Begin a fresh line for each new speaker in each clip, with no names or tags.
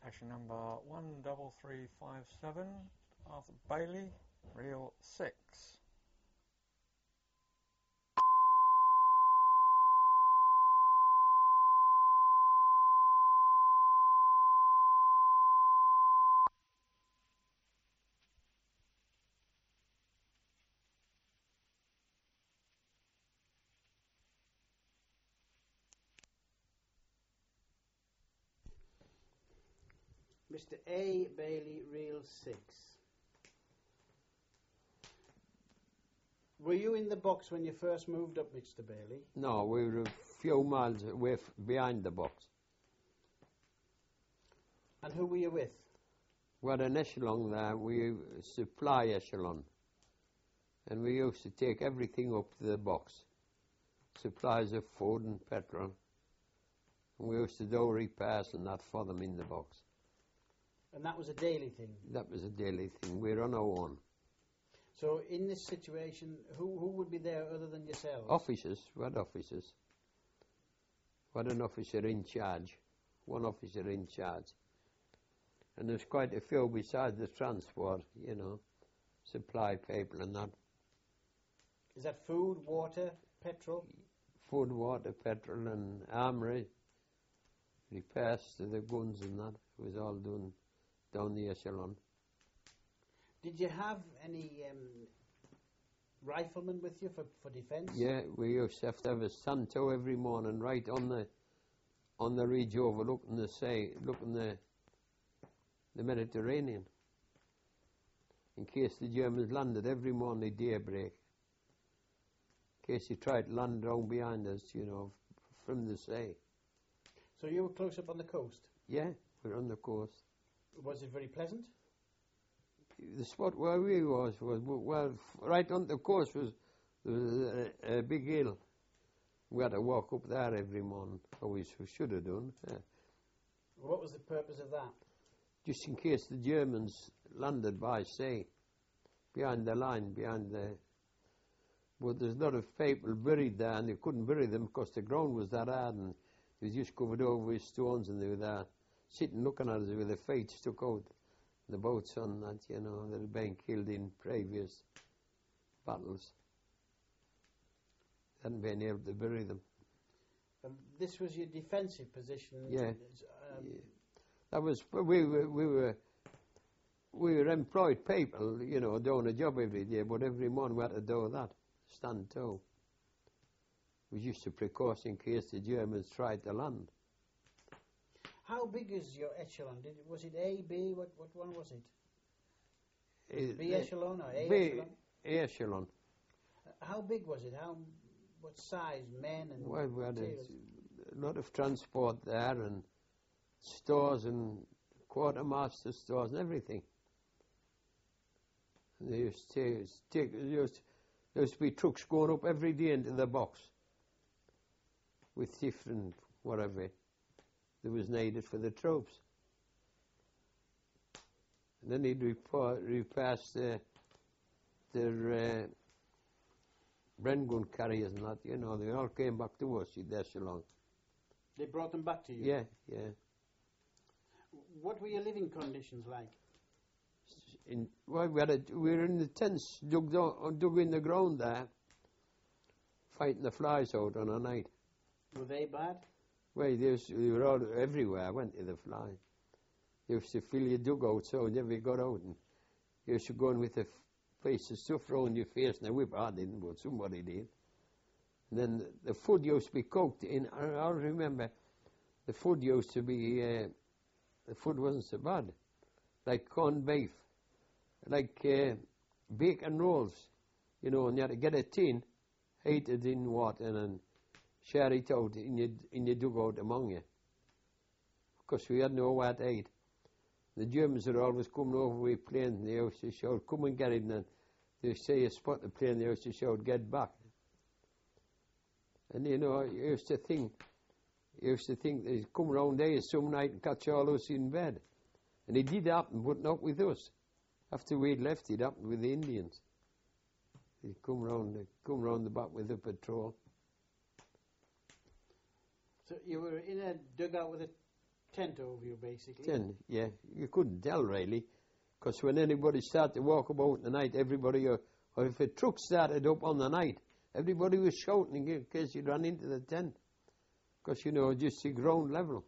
Issue number 13357, Arthur Bailey, Reel 6.
Mr. A. Bailey, Reel 6. Were you in the box when you first moved up, Mr. Bailey?
No, we were a few miles away behind the box.
And who were you with?
We had an echelon there, we supply echelon. And we used to take everything up to the box. Supplies of food and petrol. And we used to do repairs and that for them in the box.
And that was a daily thing?
That was a daily thing. We were on our own.
So in this situation, who would be there other than yourselves?
Officers. We had officers. We had an officer in charge. One officer in charge. And there's quite a few besides the transport, you know, supply people and that.
Is that food, water, petrol?
Food, water, petrol and armoury. Repairs to the guns and that. It was all done down the echelon.
Did you have any riflemen with you for defence?
Yeah, we used to have a Santo every morning right on the ridge overlooking the sea, looking the Mediterranean. In case the Germans landed every morning at daybreak. In case they tried to land down behind us, you know, from the sea.
So you were close up on the coast?
Yeah, we're on the coast.
Was it very pleasant?
The spot where we was well, right on the coast was a big hill. We had to walk up there every morning, or we should have done. Yeah.
What was the purpose of that?
Just in case the Germans landed by sea, behind the line, But there's a lot of people buried there, and they couldn't bury them because the ground was that hard, and it was just covered over with stones, and they were there sitting looking at us with their feet stuck out. The boats on that, you know, that had been killed in previous battles. Hadn't been able to bury them.
And this was your defensive position?
Yeah. Yeah. That was, we were employed people, you know, doing a job every day, but every morning we had to do that, stand to. It was just a precaution in case the Germans tried to land.
How big is your echelon? Was it A, B? What one was it? B echelon or A echelon?
A echelon.
How big was it? What size, men and
well, we had
materials?
a lot of transport there and stores and quartermaster stores and everything. And there used to be trucks going up every day into the box with different whatever that was needed for the troops. And then he'd repass their Bren gun carriers and that, you know, they all came back to us in the echelon.
They brought them back to you?
Yeah, yeah.
What were your living conditions like?
Well, we were in the tents, dug in the ground there, fighting the flies out on a night.
Were they bad?
Well, they were all everywhere, went to the fly. They used to fill your dugout so you never got out. And you used to go in with a piece of stuff round your face and a whip. I didn't, but somebody did. And then the food used to be cooked in, I remember, the food used to be, the food wasn't so bad. Like corned beef, like bacon rolls, you know, and you had to get a tin, heat it in water and then share it out in your dugout among you. Because we had nowhere to eat. The Germans are always coming over with planes and they used to shout, come and get it, and then they say you spot the plane, they used to shout, get back. And you know, you used to think they'd come round there some night and catch all us in bed. And it did happen, but not with us. After we'd left, it happened with the Indians. They'd come round the back with the patrol.
So you were in a dugout with a tent over you, basically.
Tent, yeah. You couldn't tell really, because when anybody started to walk about in the night, everybody, or if a truck started up on the night, everybody was shouting in case you ran into the tent, because you know just the ground level.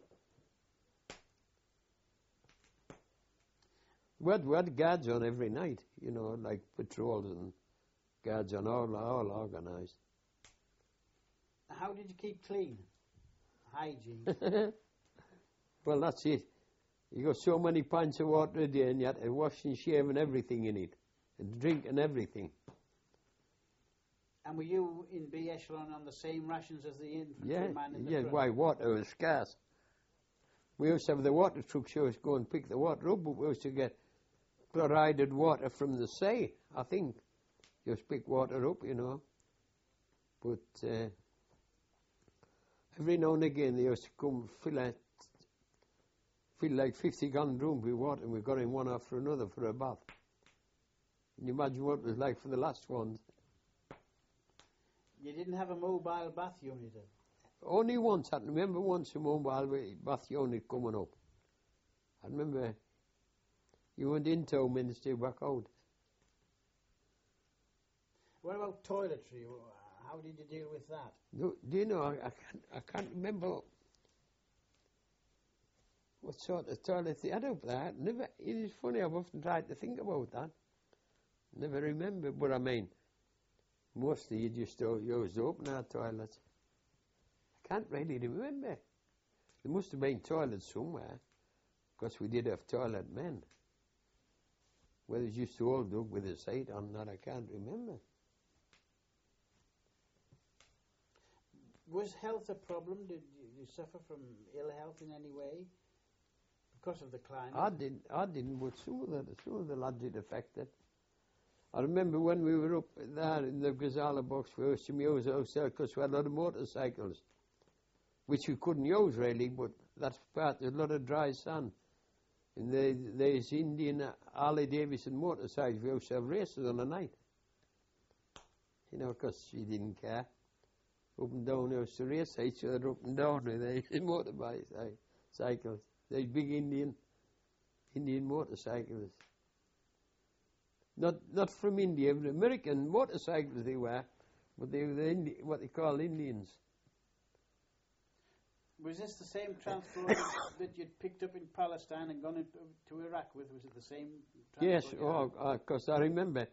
We had guards on every night, you know, like patrols and guards on all organised.
How did you keep clean? Hygiene.
Well, that's it. You got so many pints of water a day, and you had to wash and shave and everything in it, and drink and everything.
And were you in B Echelon on the same rations as the infantryman in the front?
Why, water was scarce. We used to have the water trucks used to go and pick the water up, but we used to get chlorided water from the sea, I think. You just pick water up, you know. But every now and again they used to come fill like 50-gallon drums with water, and we got in one after another for a bath. Can you imagine what it was like for the last ones?
You didn't have a mobile bath unit then?
Only once. I remember once a mobile bath unit coming up. I remember you went in 2 minutes to back out.
What about toiletry? How did you deal with that?
Do you know, I can't remember what sort of toilet they had up there. Never. It is funny, I've often tried to think about that. Never remember, but I mean, mostly you just used the open-air toilets. I can't really remember. There must have been toilets somewhere, because we did have toilet men. Whether it's just all dug with a site on that, I can't remember.
Was health a problem? Did you suffer from ill health in any way because of the climate?
I didn't, but some of the lads it affected. I remember when we were up there in the Gazala box, we used to use ourselves because we had a lot of motorcycles, which we couldn't use really, but that's part of a lot of dry sand. And there's Indian Harley Davidson motorcycles, we used to have races on the night. You know, because she didn't care. Up and down, we used to race each other up and down with the motorcycles. These big Indian motorcycles. Not from India, but American motorcycles they were, but they were what they call Indians.
Was this the same transport that you'd picked up in Palestine and gone to Iraq with? Was it the same transport?
Yes, because I remember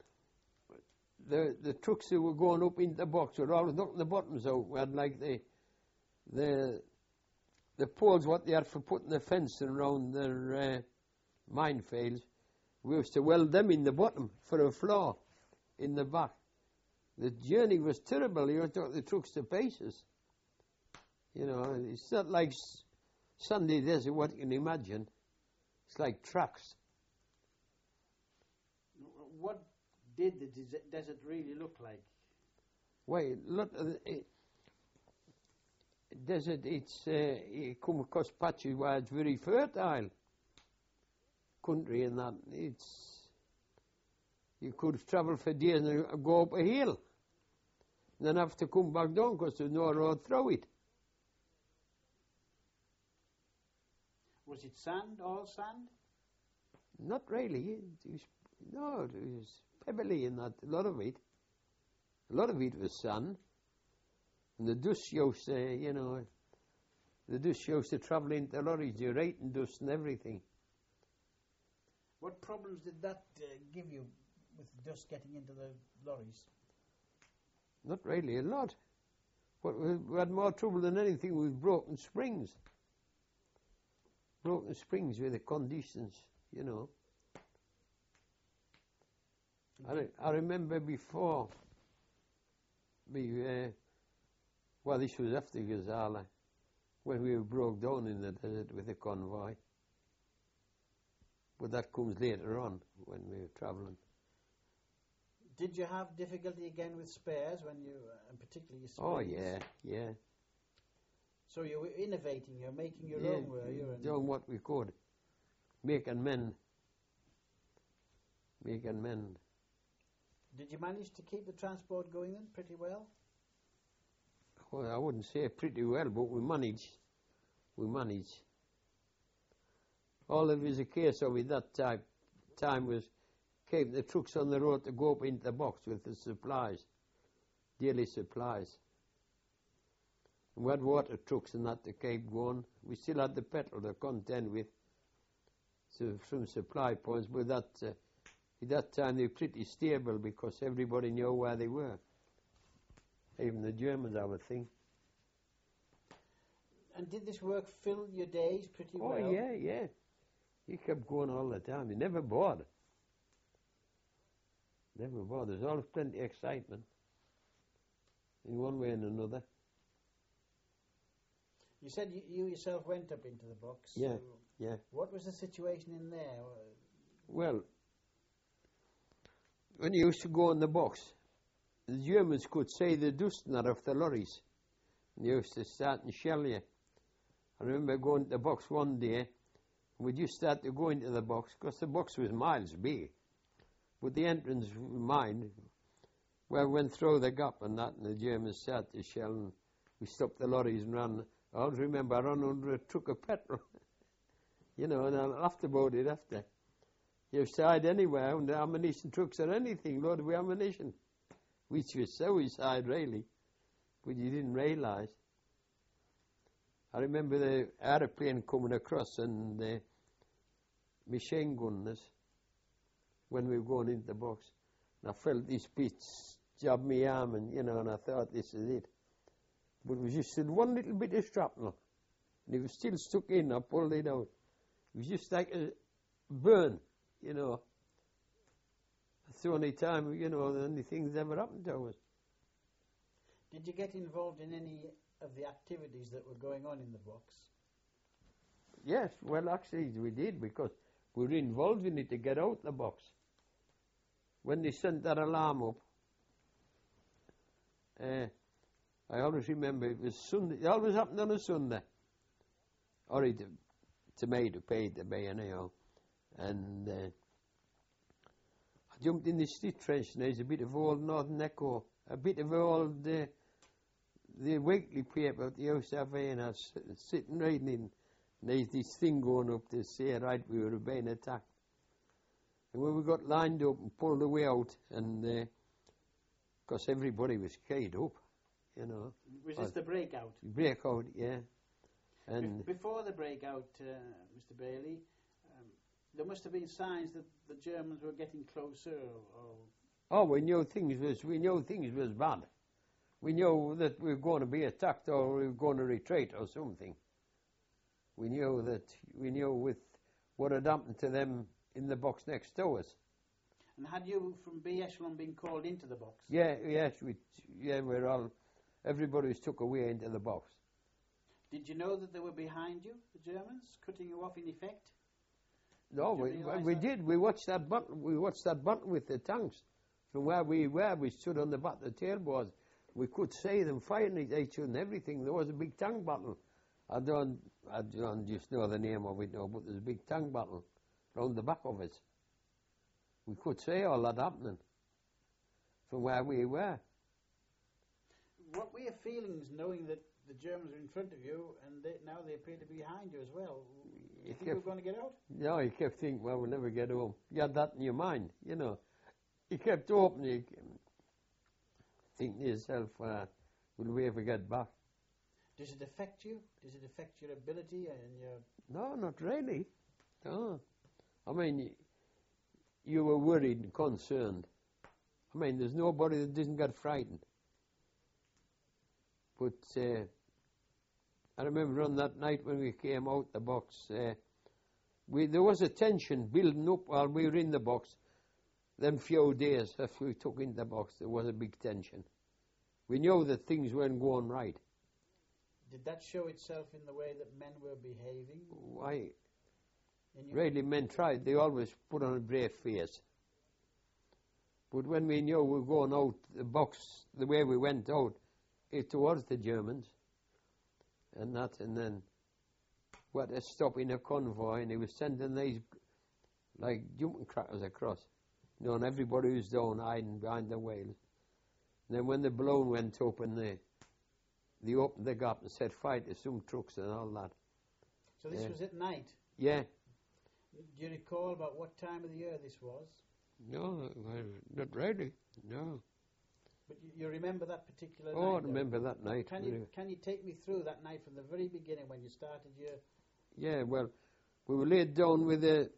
the trucks that were going up into the box were always knocking the bottoms out. We had like the poles what they had for putting the fencing around their minefields. We used to weld them in the bottom for a floor in the back. The journey was terrible. You took the trucks to pieces. You know, it's not like Sunday desert, what you can imagine. It's like tracks.
What did the desert really look like?
Well, look, desert, it come across patches where it's very fertile country, and that you could travel for days and go up a hill, and then have to come back down because there's no road through it.
Was it sand, all sand?
Not really. It was pebbly in that. A lot of it was sand. And the dust used to, the dust used to travel into lorries, the rain dust and everything.
What problems did that give you with dust getting into the lorries?
Not really a lot. But we had more trouble than anything with broken springs. Broken springs with the conditions, you know. I remember before, this was after Gazala, when we were broke down in the desert with the convoy. But that comes later on when we were travelling.
Did you have difficulty again with spares when you, and particularly springs?
Oh yeah.
So you were innovating, you're making your own, were you?
Doing what we could. Make and mend. Did
you manage to keep the transport going then pretty well?
Well, I wouldn't say pretty well, but we managed. All it was a case of at that time was keeping the trucks on the road to go up into the box with the supplies, daily supplies. And we had water trucks and that to keep going. We still had the petrol to contend with, so some supply points, but at that time they were pretty stable because everybody knew where they were. Even the Germans, I would think.
And did this work fill your days pretty well?
Oh, yeah. You kept going all the time. You never bored. Never bored. There's always plenty of excitement in one way and another.
You said you yourself went up into the box.
Yeah,
so
yeah.
What was the situation in there?
Well, when you used to go in the box, the Germans could see the dust out of the lorries. And they used to start and shell you. I remember going to the box one day, we just started to go into the box, because the box was miles big. But the entrance was mine. Well, we went through the gap and that, and the Germans started to shell, and we stopped the lorries and ran. I always remember I ran under a truck of petrol. And I laughed about it after. You used to hide anywhere under ammunition trucks or anything, loaded with ammunition, which was suicide, really, but you didn't realise. I remember the aeroplane coming across and the machine gunners when we were going into the box. And I felt this bit jab my arm, and and I thought, this is it. But it was just one little bit of shrapnel, and it was still stuck in. I pulled it out. It was just like a burn, That's the only time, the only thing that ever happened to us.
Did you get involved in any of the activities that were going on in the box?
Yes, well, actually we did, because we were involved in it to get out the box. When they sent that alarm up, I always remember it was Sunday. It always happened on a Sunday. Or to me, to pay to be anyhow. And I jumped in the street trench, and there's a bit of old Northern Echo, a bit of old the weekly paper at the house of and I was sitting reading it, and there's this thing going up to say, right, we were being attacked. And when we got lined up and pulled away out, and because everybody was keyed up,
Was this the breakout?
Breakout, yeah. And
before the breakout, Mr. Bailey, there must have been signs that the Germans were getting closer.
we knew things was bad. We knew that we were going to be attacked, or we were going to retreat or something. We knew with what had happened to them in the box next to us.
And had you from B Echelon been called into the box?
Yes, we're all. Everybody was took away into the box.
Did you know that they were behind you, the Germans, cutting you off in effect?
No, we did. We watched that button. We watched that button with the tanks from where we were. We stood on the back of the tailboards. We could see them fighting each other and everything. There was a big tank battle. I don't just know the name of it now, but there's a big tank battle round the back of us. We could see all that happening from where we were.
What were your feelings knowing that the Germans are in front of you and now they appear to be behind you as well? You think you were going to get out? No,
you kept thinking, well, we'll never get home. You had that in your mind, You kept opening, thinking to yourself, will we ever get back?
Does it affect you? Does it affect your ability and your...
No, not really. No. I mean, you were worried and concerned. I mean, there's nobody that doesn't get frightened. But I remember on that night when we came out the box, there was a tension building up while we were in the box. Them few days after we took in the box, there was a big tension. We knew that things weren't going right.
Did that show itself in the way that men were behaving?
Why? Really, men tried. They always put on a brave face. But when we knew we were going out the box, the way we went out, towards the Germans, and then what a stop in a convoy, and he was sending these like jumping crackers across, and everybody was down hiding behind the whales. And then when the balloon went up and they opened the gap and set fire to some trucks and all that.
So this was at night?
Yeah.
Do you recall about what time of the year this was?
No, well, not really, no.
But you remember that particular night?
Oh, I
though?
remember that night.
Can you take me through that night from the very beginning when you started your...
Yeah, well, we were laid down with a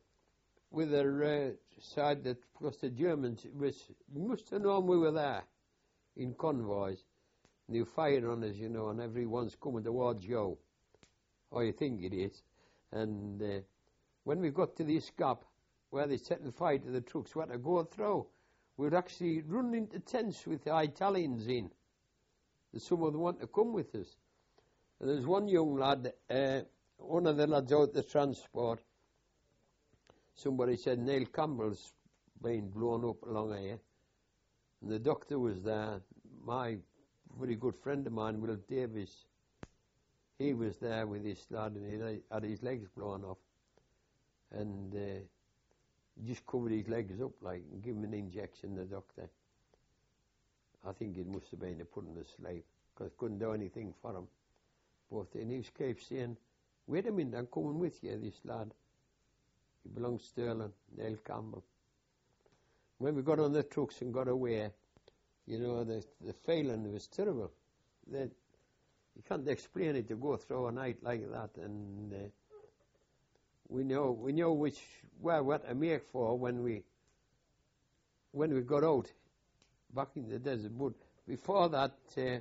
side that, because the Germans, you must have known we were there in convoys. And they were firing on us, you know, and everyone's coming towards you. Or you think it is. And when we got to this gap where they set the fire to the trucks, we had to go through. We'd actually run into tents with the Italians in. Some of them wanted to come with us. And there's one young lad, one of the lads out the transport, somebody said Neil Campbell's been blown up along here. And the doctor was there. My very good friend of mine, Will Davis, he was there with this lad and he had his legs blown off. And just covered his legs up like and give him an injection, the doctor. I think it must have been to put him to sleep because couldn't do anything for him. But then he kept saying, wait a minute, I'm coming with you, this lad. He belongs to Stirling, Neil Campbell. When we got on the trucks and got away, you know, the feeling was terrible. You can't explain it to go through a night like that. And we know what to make for when we got out back in the desert. But before that,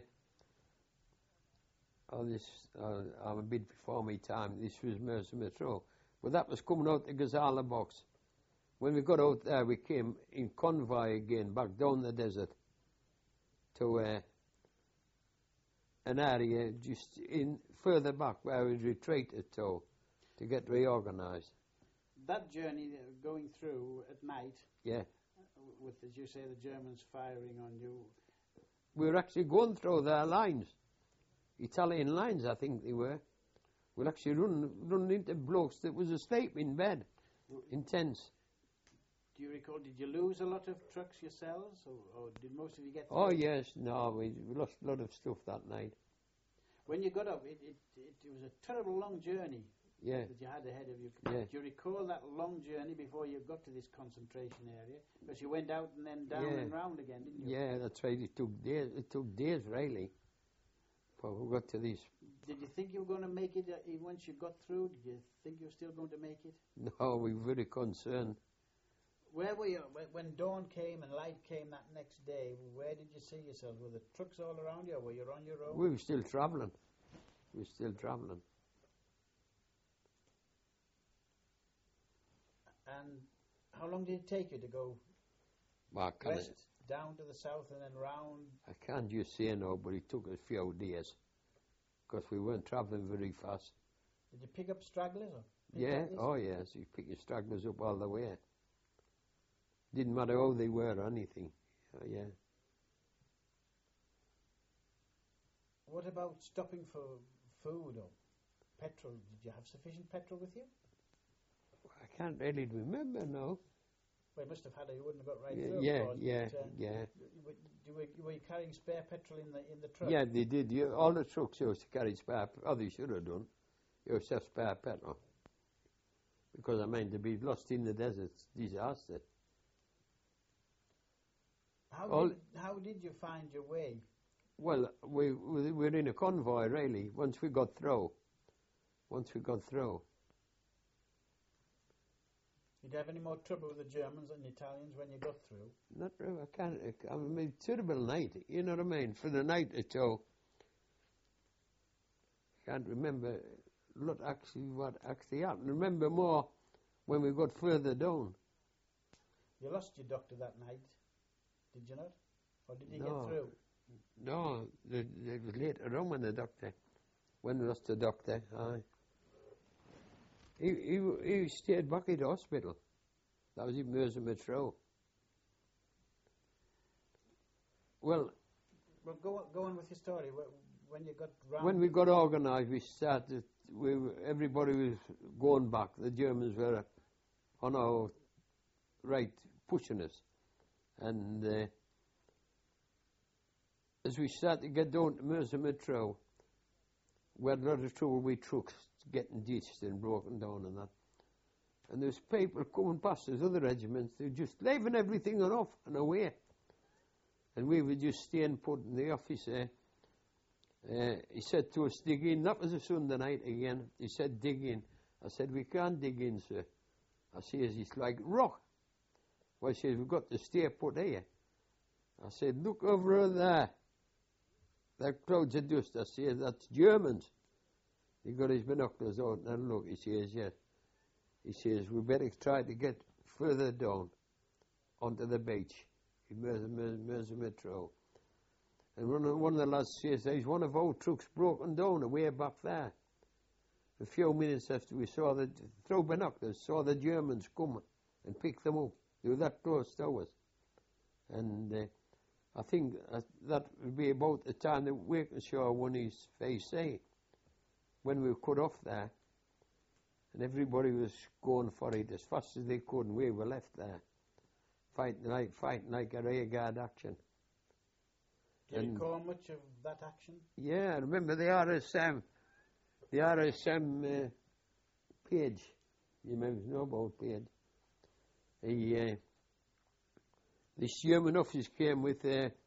I'm a bit before my time. This was Mercer Metro, but that was coming out the Gazala box. When we got out there, we came in convoy again back down the desert to an area just in further back where we retreated to get reorganised.
That journey going through at night,
yeah,
with, as you say, the Germans firing on you.
We were actually going through their lines, Italian lines, I think they were. We'd actually run into blokes that was asleep in bed, in tents.
Do you recall, did you lose a lot of trucks yourselves, or did most of you get through?
Oh, yes, no, we lost a lot of stuff that night.
When you got up, it was a terrible long journey
yeah.
that you had ahead of you.
Yeah.
Do you recall that long journey before you got to this concentration area? Because you went out and then down and round again, didn't you?
Yeah, that's right. It took days, really, before we got to this.
Did you think you were going to make it once you got through? Did you think you were still going to make it?
No, we were very concerned.
Where were you when dawn came and light came that next day? Where did you see yourselves? Were the trucks all around you, or were you on your own?
We were still travelling.
And how long did it take you to go west, down to the south, and then round?
I can't just say no, but it took a few days because we weren't travelling very fast.
Did you pick up stragglers?
Yeah, oh yes, you pick your stragglers up all the way. Didn't matter how they were or anything. Oh, yeah.
What about stopping for food or petrol? Did you have sufficient petrol with you?
I can't really remember, no.
Well, you must have had it. You wouldn't have got right through.
Yeah.
Were you carrying spare petrol in the truck?
Yeah, they did. All the trucks used to carry spare. Oh, they should have done. You used to have spare petrol. Because I mean, to be lost in the desert, disaster.
How did you find your way?
Well, we were in a convoy, really, once we got through.
Did you have any more trouble with the Germans and the Italians when you got through?
Not really. I mean, terrible night, you know what I mean? For the night or two. Can't remember what actually happened. Remember more when we got further down.
You lost your doctor that night, did you not? Or did he get through?
No, it was later on when we lost the doctor. Aye. He stayed back at the hospital. That was in Mercer Metro. Well,
go on with your story. When you got round.
When we got organised, we started. Everybody was going back. The Germans were on our right, pushing us, and as we started to get down to Mercer Metro, we had a lot of trouble with trucks getting ditched and broken down and that. And there's people coming past, there's other regiments, they're just leaving everything and off and away. And we were just staying put, in the officer, he said to us, dig in. That was a Sunday night again. He said, dig in. I said, we can't dig in, sir. I says, it's like rock. Well, he says, we've got to stay put here. I said, look over there. That clouds of dust. I said, that's Germans. He got his binoculars out and look. He says, yes. He says, we better try to get further down onto the beach in Merseymetro. And one of the lads says, there's one of our trucks broken down away back there. A few minutes after we saw through binoculars, saw the Germans come and pick them up. They were that close to us. And I think that would be about the time that Wakenshaw won his VC, when we were cut off there. And everybody was going for it as fast as they could, and we were left there, fighting like a rearguard action.
Do you recall much of that action?
Yeah, I remember the RSM Page. You remember know about Page? This German officer came with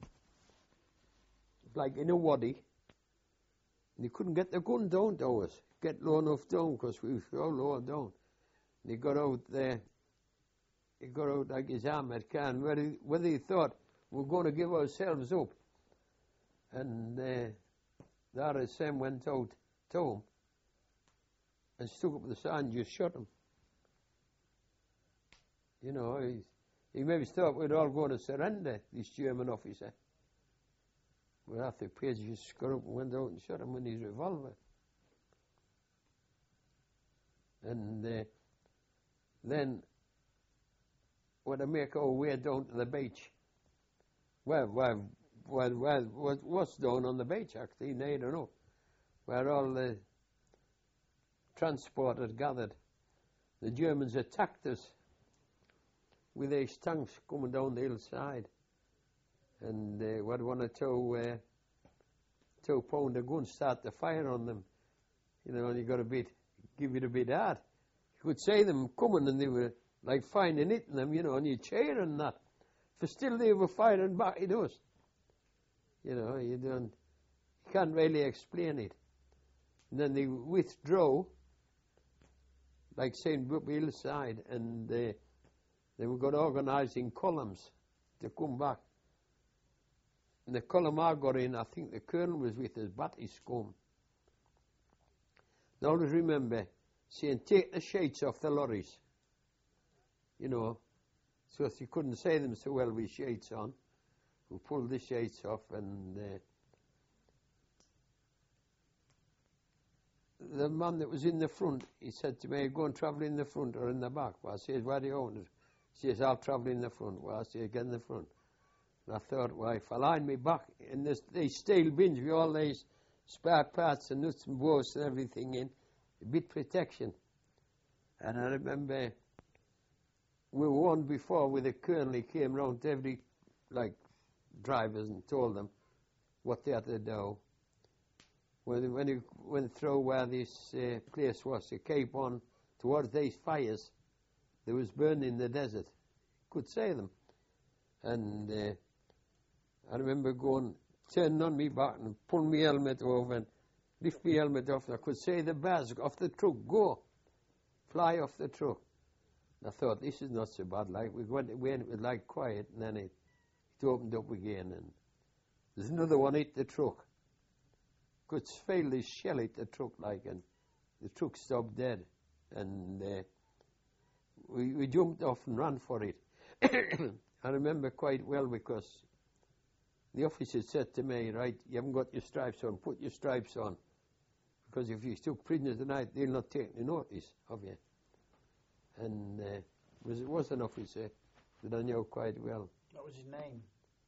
like in a waddy, and he couldn't get the gun down to us, get low enough down, because we were so low down. And he got out there, like his armoured car, whether he thought we're going to give ourselves up. And the RSM went out to him and stuck up the sign and just shot him. You know, he maybe thought we'd all going to surrender, this German officer. Well, after Page just got up and went out and shot him with his revolver. And then, when I make our way down to the beach, what's down on the beach, actually, I don't know, where all the transport had gathered. The Germans attacked us with these tanks coming down the hillside, and we had one or two 2-pounder guns start to fire on them. You know, and you got give it a bit hard. You could see them coming, and they were like finding hitting them, you know, and you cheer and that. For still they were firing back at us. You know, you can't really explain it. And then they withdrew, like saying hillside, and they were got organised in columns to come back. And the column I got in, I think the colonel was with us, Battiscombe. I always remember saying, take the sheets off the lorries. You know, so if you couldn't say them so well with sheets on, we pulled the sheets off, and the man that was in the front, he said to me, go and travel in the front or in the back. Well, I said, where do you want it? He says, I'll travel in the front. Well, I said, get in the front. And I thought, well, if I line me back in these steel bins with all these spare parts and nuts and bolts and everything in, a bit protection. And I remember we were one before with a colonel. He came round to every, drivers and told them what they had to do. When he went through where this place was, he came on towards these fires. There was burning in the desert. Could see them. And I remember turning on me back and pulling my helmet over and lift my helmet off. And I could see the bars off the truck fly off the truck. And I thought, this is not so bad. We went away and it was quiet, and then it opened up again. And there's another one hit the truck. Could feel this shell hit the truck and the truck stopped dead. And we jumped off and ran for it. I remember quite well, because the officer said to me, right, you haven't got your stripes on, put your stripes on. Because if you took prisoners tonight, they'll not take any notice of you. And it was an officer that I knew quite well.
What was his name?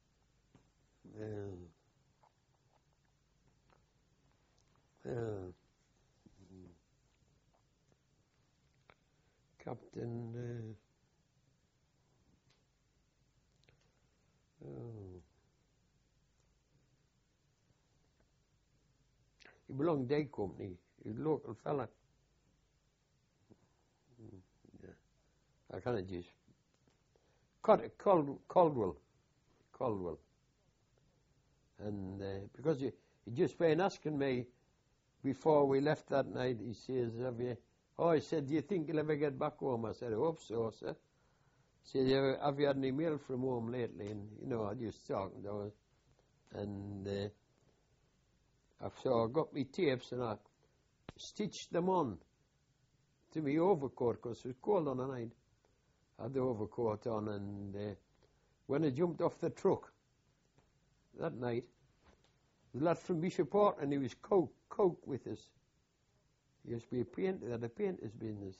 Captain... He belonged to Day Company. He was a local fella. Yeah. I kind of just Caldwell, and because he just been asking me before we left that night. He says, "Have you?" Oh, he said, "Do you think you'll ever get back home?" I said, "I hope so, sir." He said, "Have you had any mail from home lately?" And I just talking to her, and so I got me tapes and I stitched them on to my overcoat because it was cold on the night. I had the overcoat on, and when I jumped off the truck that night, the lad from Bishop Port, and he was coke with us. He used to be a painter, had a painter's business.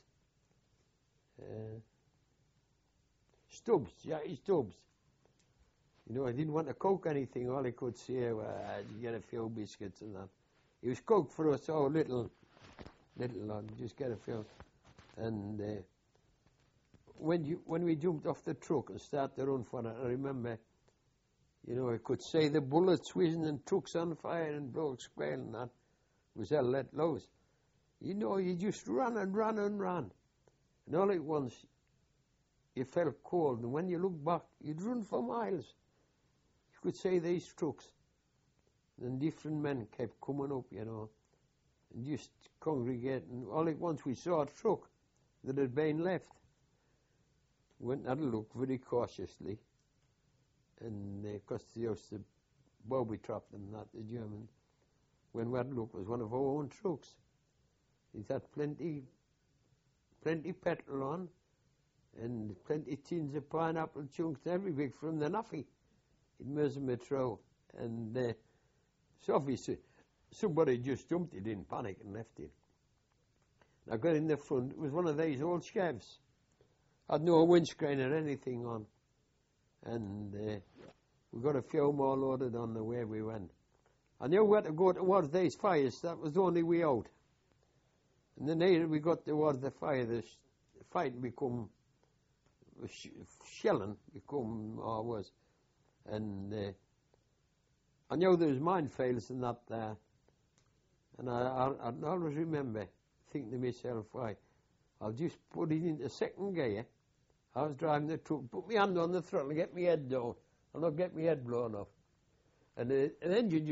Stubbs, Jackie Stubbs. I didn't want to coke anything. All he could say was, "You get a few biscuits and that." He was coke for us, little lad, just get a few. And when we jumped off the truck and started to run for it, I remember, I could see the bullets whizzing and trucks on fire and blokes squealing and that. It was hell let loose. You just ran and ran and ran. And all at once, you felt cold. And when you looked back, you'd run for miles. You could see these trucks. And different men kept coming up, and just congregating. All at once, we saw a truck that had been left. We went and had a look very cautiously. And because they used to booby trap them, not the German. When we had a look, it was one of our own trucks. It had plenty petrol on, and plenty tins of pineapple chunks everywhere from the Nuffy in Merseymetro. And so obviously somebody just jumped it in panic and left it. And I got in the front. It was one of these old Chevs. Had no windscreen or anything on. And we got a few more loaded on the way we went. I knew we had to go towards these fires. That was the only way out. And the later we got towards the fire, the fight become shelling, was. And I knew there was minefields and that there. And I always remember thinking to myself, why, I'll just put it into second gear. I was driving the truck, put my hand on the throttle and get my head down. I'll not get my head blown off. And the engine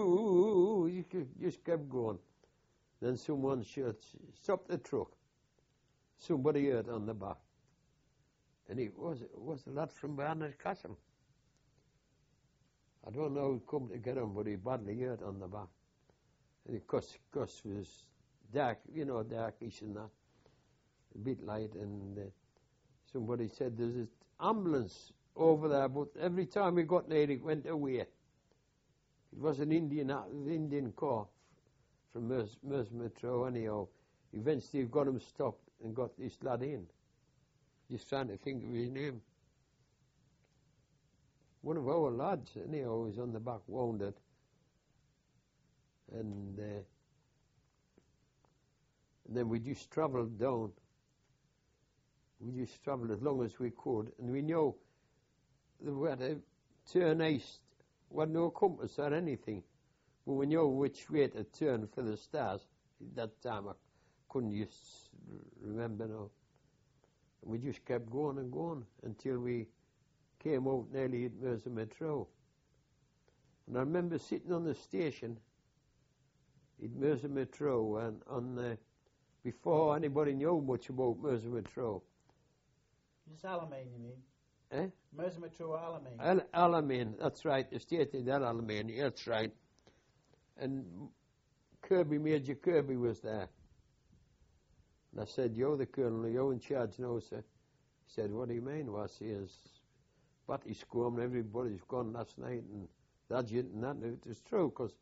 just kept going. Then someone stopped the truck. Somebody hurt on the back. And it was the lad from Barnard Castle. I don't know who come to get him, but he badly hurt on the back. And of course was dark, darkish and that. A bit light, and somebody said there's an ambulance over there, but every time we got near it went away. It was an Indian corps from Merseymetro anyhow. Eventually got him stopped and got this lad in. Just trying to think of his name. One of our lads anyhow was on the back wounded. And then we just travelled down. We just travelled as long as we could, and we knew that we had to turn east. We had no compass or anything, but we knew which way to turn for the stars. At that time I couldn't just remember now. And we just kept going and going until we came out nearly at Merseymetro. And I remember sitting on the station at Merseymetro, and before anybody knew much about Merseymetro.
It's Alamein, you mean?
Eh?
Merseymetro Alamein.
Alamein, that's right. The state in Alamein, that's right. And Major Kirby was there. And I said, "You're the colonel, you're in charge now, sir." He said, "What do you mean?" Well, he says, "Batty's come, everybody's gone last night, and that's it and that." And it was true, because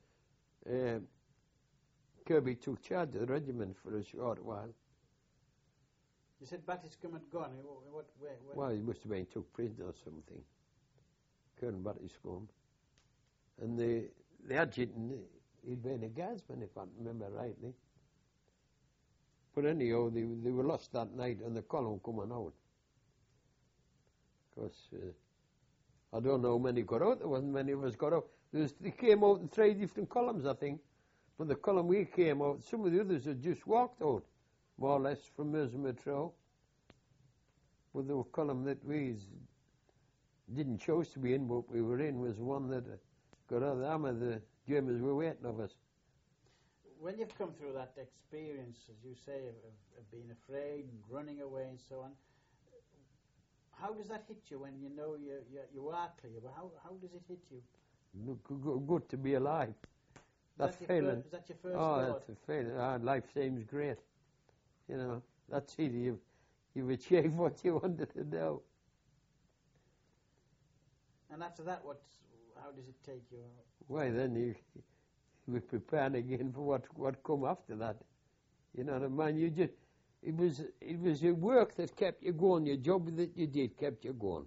Kirby took charge of the regiment for a short while.
You said Battiscombe had gone. Where?
Well, he must have been took prisoner or something. Colonel Battiscombe. And the adjutant, he'd been a guardsman, if I remember rightly. But anyhow, they were lost that night on the column coming out. Because I don't know how many got out. There wasn't many of us got out. They came out in 3 different columns, I think. But the column we came out, some of the others had just walked out, more or less, from Merseymetro. But the column that we didn't choose to be in, but we were in, was one that got out of the hammer. The Germans were waiting of us.
When you've come through that experience, as you say, of being afraid and running away and so on, how does that hit you when you know you are clear? But how does it hit you?
Look, good to be alive. That feeling.
Is that your first
Oh,
thought?
that's a feeling. Life seems great. You know, that's it. You've achieved what you wanted to do.
And after that, how does it take you?
Why then you were prepared again for what come after that. You know what I mean? It was your work that kept you going. Your job that you did kept you going.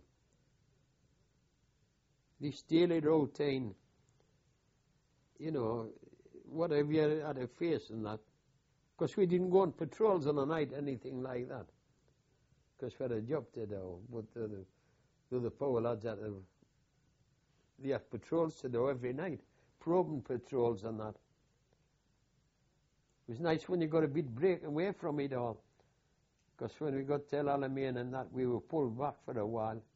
This daily routine, you know, whatever you had to face in that. Because we didn't go on patrols on the night, anything like that. Because we had a job to do. But the power lads they had patrols to do every night. Probing patrols and that. It was nice when you got a bit break away from it all. Because when we got to El Alamein and that, we were pulled back for a while.